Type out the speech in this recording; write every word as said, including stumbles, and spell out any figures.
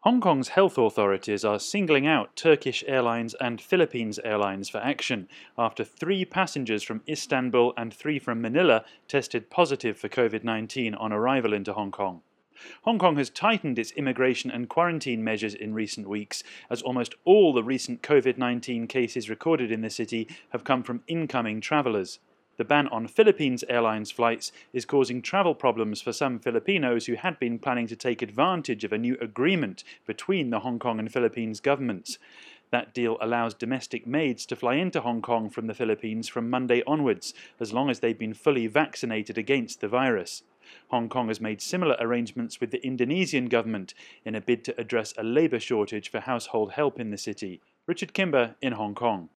Hong Kong's health authorities are singling out Turkish Airlines and Philippines Airlines for action after three passengers from Istanbul and three from Manila tested positive for COVID nineteen on arrival into Hong Kong. Hong Kong has tightened its immigration and quarantine measures in recent weeks, as almost all the recent COVID nineteen cases recorded in the city have come from incoming travellers. The ban on Philippines Airlines flights is causing travel problems for some Filipinos who had been planning to take advantage of a new agreement between the Hong Kong and Philippines governments. That deal allows domestic maids to fly into Hong Kong from the Philippines from Monday onwards, as long as they've been fully vaccinated against the virus. Hong Kong has made similar arrangements with the Indonesian government in a bid to address a labour shortage for household help in the city. Richard Kimber in Hong Kong.